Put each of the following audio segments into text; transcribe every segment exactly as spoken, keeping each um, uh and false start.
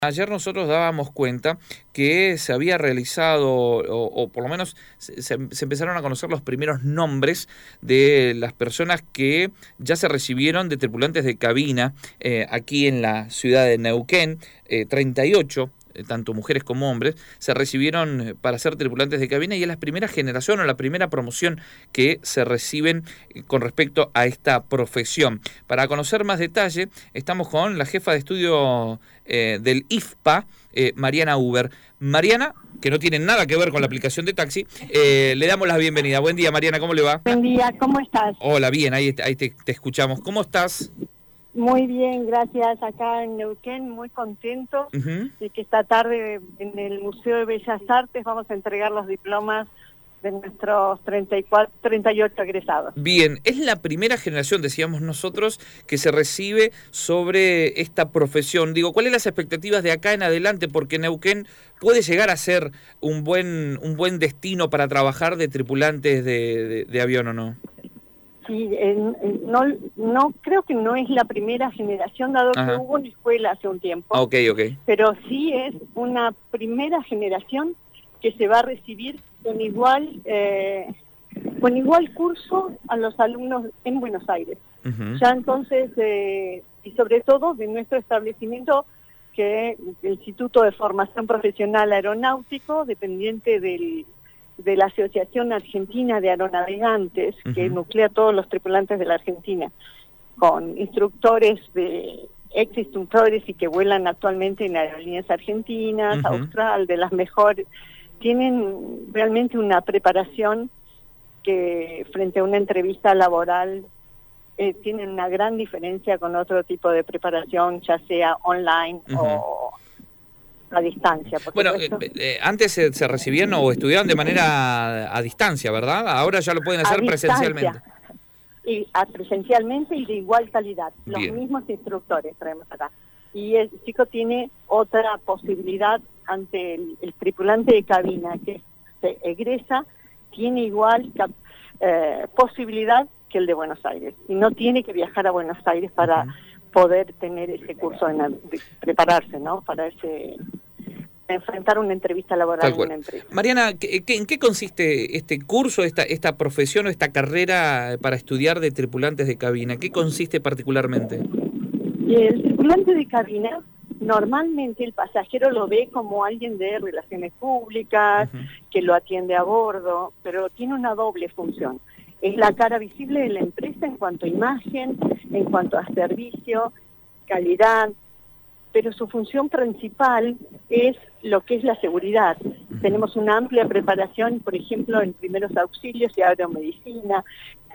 Ayer nosotros dábamos cuenta que se había realizado, o, o por lo menos se, se empezaron a conocer los primeros nombres de las personas que ya se recibieron de tripulantes de cabina eh, aquí en la ciudad de Neuquén, eh, treinta y ocho. Tanto mujeres como hombres, se recibieron para ser tripulantes de cabina y es la primera generación o la primera promoción que se reciben con respecto a esta profesión. Para conocer más detalle, estamos con la jefa de estudio eh, del I F P A, eh, Mariana Huber. Mariana, que no tiene nada que ver con la aplicación de taxi, eh, le damos la bienvenida. Buen día, Mariana, ¿cómo le va? Buen día, ¿cómo estás? Hola, bien, ahí, ahí te, te escuchamos. ¿Cómo estás? Muy bien, gracias. Acá en Neuquén, muy contento Uh-huh. de que esta tarde en el Museo de Bellas Artes vamos a entregar los diplomas de nuestros treinta y cuatro, treinta y ocho egresados. Bien, es la primera generación, decíamos nosotros, que se recibe sobre esta profesión. Digo, ¿cuáles son las expectativas de acá en adelante? Porque Neuquén puede llegar a ser un buen un buen destino para trabajar de tripulantes de, de, de avión, ¿o no? Sí, en, en, no, no creo que no es la primera generación, dado Ajá. que hubo una escuela hace un tiempo. Ah, ok, ok. Pero sí es una primera generación que se va a recibir con igual eh, con igual curso a los alumnos en Buenos Aires. Uh-huh. Ya entonces, eh, y sobre todo de nuestro establecimiento, que es el Instituto de Formación Profesional Aeronáutico, dependiente del, de la Asociación Argentina de Aeronavegantes, uh-huh, que nuclea a todos los tripulantes de la Argentina, con instructores de ex instructores y que vuelan actualmente en aerolíneas argentinas, uh-huh, Austral, de las mejores. Tienen realmente una preparación que frente a una entrevista laboral eh, tienen una gran diferencia con otro tipo de preparación, ya sea online, uh-huh, o a distancia. Por bueno, eh, eh, antes se, se recibían o estudiaban de manera a, a distancia, ¿verdad? Ahora ya lo pueden hacer presencialmente. Y a presencialmente y de igual calidad. Los Bien. Mismos instructores traemos acá. Y el chico tiene otra posibilidad ante el, el tripulante de cabina que se egresa, tiene igual eh, posibilidad que el de Buenos Aires. Y no tiene que viajar a Buenos Aires para uh-huh poder tener ese curso, en, prepararse, ¿no? Para ese enfrentar una entrevista laboral en una empresa. Mariana, ¿qué, qué, ¿en qué consiste este curso, esta, esta profesión o esta carrera para estudiar de tripulantes de cabina? ¿Qué consiste particularmente? El tripulante de cabina, normalmente el pasajero lo ve como alguien de relaciones públicas, uh-huh, que lo atiende a bordo, pero tiene una doble función. Es la cara visible de la empresa en cuanto a imagen, en cuanto a servicio, calidad, pero su función principal es lo que es la seguridad. Uh-huh. Tenemos una amplia preparación, por ejemplo, en primeros auxilios y aeromedicina,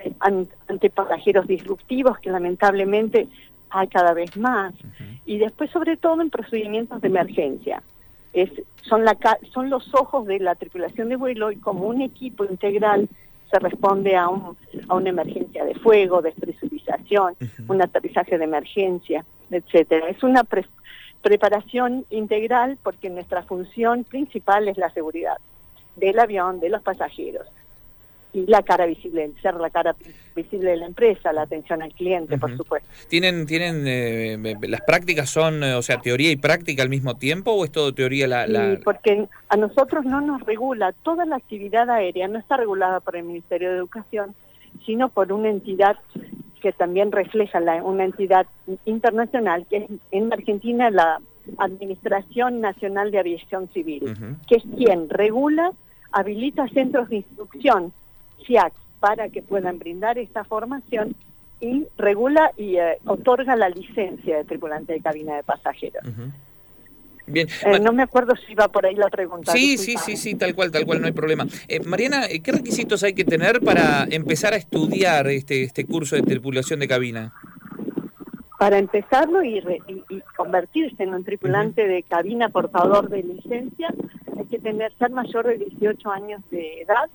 ante pasajeros disruptivos, que lamentablemente hay cada vez más, uh-huh, y después sobre todo en procedimientos de emergencia. Es, son, la, son los ojos de la tripulación de vuelo y como un equipo integral se responde a, un, a una emergencia de fuego, despresurización, uh-huh, un aterrizaje de emergencia, etcétera. Es una pre preparación integral porque nuestra función principal es la seguridad del avión, de los pasajeros, y la cara visible, ser la cara visible de la empresa, la atención al cliente, uh-huh, por supuesto. ¿Tienen, tienen eh, las prácticas son, o sea, teoría y práctica al mismo tiempo o es todo teoría? La, la... Sí, porque a nosotros no nos regula, toda la actividad aérea no está regulada por el Ministerio de Educación, sino por una entidad que también refleja la, una entidad internacional, que es en Argentina la Administración Nacional de Aviación Civil, uh-huh, que es quien regula, habilita centros de instrucción, C I A C, para que puedan brindar esta formación y regula y eh, otorga la licencia de tripulante de cabina de pasajeros. Uh-huh. Bien. Eh, no me acuerdo si iba por ahí la pregunta. Sí, sí, sí, sí, tal cual, tal cual, no hay problema. Eh, Mariana, ¿qué requisitos hay que tener para empezar a estudiar este, este curso de tripulación de cabina? Para empezarlo y, re, y, y convertirse en un tripulante uh-huh de cabina portador de licencia, hay que tener ser mayor de dieciocho años de edad,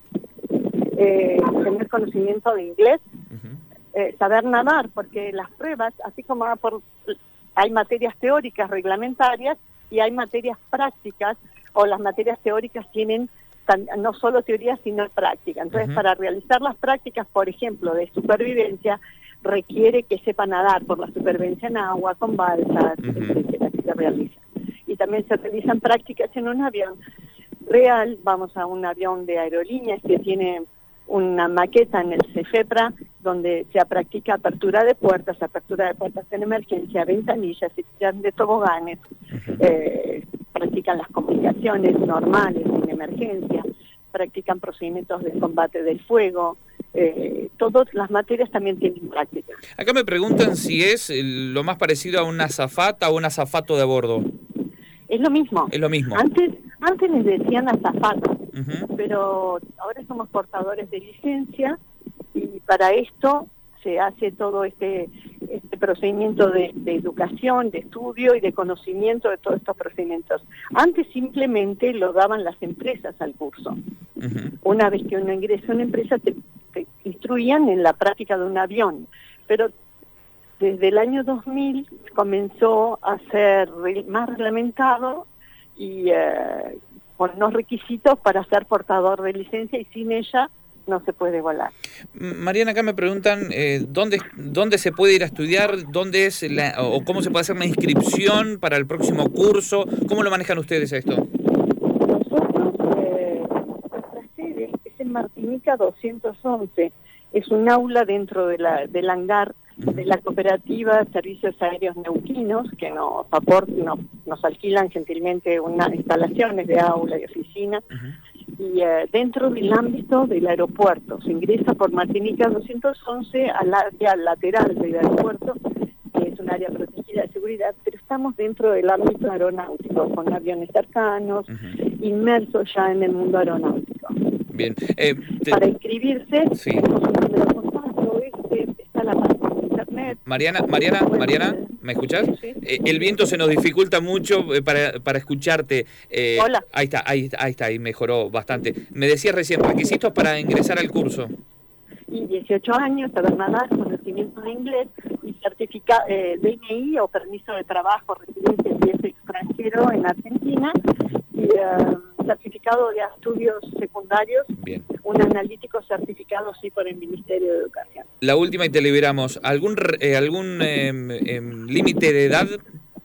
eh, tener conocimiento de inglés, uh-huh, eh, saber nadar, porque las pruebas, así como por, hay materias teóricas reglamentarias y hay materias prácticas, o las materias teóricas tienen tan, no solo teoría sino práctica. Entonces, uh-huh, para realizar las prácticas, por ejemplo, de supervivencia, requiere que sepa nadar por la supervivencia en agua, con balsas, uh-huh, etcétera, que se realiza. y también se realizan prácticas en un avión real. Vamos a un avión de aerolíneas que tiene una maqueta en el CEFEPRA donde se practica apertura de puertas, apertura de puertas en emergencia, ventanillas, se tiran de toboganes, uh-huh. eh, practican las comunicaciones normales en emergencia, practican procedimientos de combate del fuego. Eh, todas las materias también tienen práctica. Acá me preguntan si es lo más parecido a una azafata o un azafato de a bordo. Es lo mismo. Es lo mismo. Antes, antes les decían azafato, uh-huh. pero ahora somos portadores de licencia y para esto se hace todo este, este procedimiento de, de educación, de estudio y de conocimiento de todos estos procedimientos. Antes simplemente lo daban las empresas al curso. Uh-huh. Una vez que uno ingresa a una empresa te, te instruían en la práctica de un avión, pero desde el año dos mil comenzó a ser más reglamentado y eh, con unos requisitos para ser portador de licencia y sin ella no se puede volar. Mariana, acá me preguntan eh, ¿dónde, dónde se puede ir a estudiar, dónde es la, o cómo se puede hacer una inscripción para el próximo curso, ¿cómo lo manejan ustedes esto? Nosotros, eh, nuestra sede es en Martinica doscientos once, es un aula dentro de la, del hangar de la cooperativa Servicios Aéreos Neuquinos, que nos aportan, nos, nos alquilan gentilmente unas instalaciones de aula y oficina, uh-huh. y eh, dentro del ámbito del aeropuerto. Se ingresa por Martinica doscientos once al área lateral del aeropuerto, que es un área protegida de seguridad, pero estamos dentro del ámbito aeronáutico, con aviones cercanos, uh-huh. inmersos ya en el mundo aeronáutico. Bien. Eh, te... Para inscribirse, sí. tenemos un número de contacto, este, está la página de internet. Mariana, Mariana, Mariana, ¿me escuchás? Sí. Eh, el viento se nos dificulta mucho eh, para, para escucharte. Eh, Hola. Ahí está, ahí, ahí está, ahí mejoró bastante. Me decías recién, requisitos para ingresar al curso. Y dieciocho años, saber nadar, conocimiento de inglés y certifica, eh, D N I o permiso de trabajo, residencia si es extranjero en Argentina, y eh, certificado de estudios secundarios. Bien. Un analítico certificado sí por el Ministerio de Educación. La última y te liberamos. ¿Algún eh, algún eh, eh, límite de edad?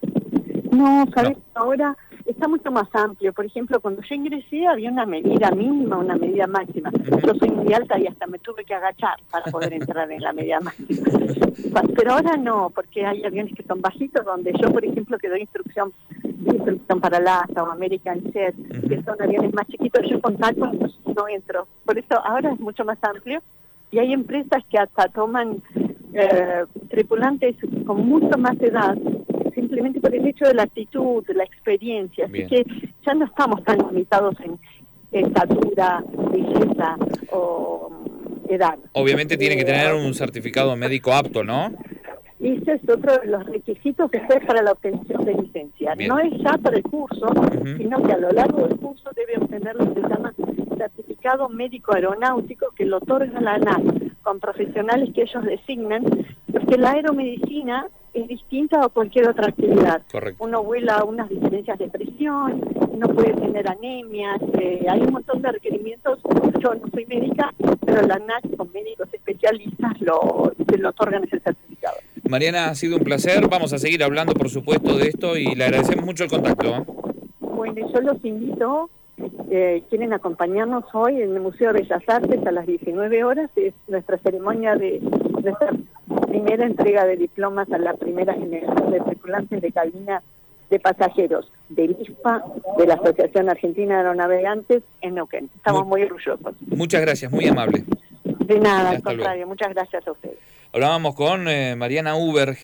No, sabes, no. ahora está mucho más amplio. Por ejemplo, cuando yo ingresé había una medida mínima, una medida máxima. Uh-huh. Yo soy muy alta y hasta me tuve que agachar para poder entrar en la medida máxima. Pero ahora no, porque hay aviones que son bajitos, donde yo, por ejemplo, que doy instrucción, instrucción para el A S A o American Jet, uh-huh. que son aviones más chiquitos, yo con tacos no, no entro. Por eso ahora es mucho más amplio y hay empresas que hasta toman eh, tripulantes con mucho más edad, simplemente por el hecho de la actitud, de la experiencia. Así Bien. Que ya no estamos tan limitados en estatura, belleza o edad. Obviamente eh, tiene que tener un certificado médico apto, ¿no? Ese es otro de los requisitos que es para la obtención de licencia. Bien. No es ya para el curso, uh-huh. sino que a lo largo del curso debe obtener lo que se llama certificado médico aeronáutico, que lo otorga la ANAC con profesionales que ellos designan, porque la aeromedicina es distinta a cualquier otra actividad. Correcto. Uno vuela a unas diferencias de presión, no puede tener anemias, eh, hay un montón de requerimientos. Yo no soy médica, pero la ANAC con médicos especialistas lo, lo otorgan ese certificado. Mariana, ha sido un placer. Vamos a seguir hablando, por supuesto, de esto y le agradecemos mucho el contacto, ¿eh? Bueno, yo los invito, eh, quieren acompañarnos hoy en el Museo de Bellas Artes a las diecinueve horas, es nuestra ceremonia de nuestra primera entrega de diplomas a la primera generación de tripulantes de cabina de pasajeros del I S P A, de la Asociación Argentina de Aeronavegantes en Neuquén. Estamos muy, muy orgullosos. Muchas gracias, muy amable. De nada, al contrario, muchas gracias a ustedes. Hablábamos con eh, Mariana Huber,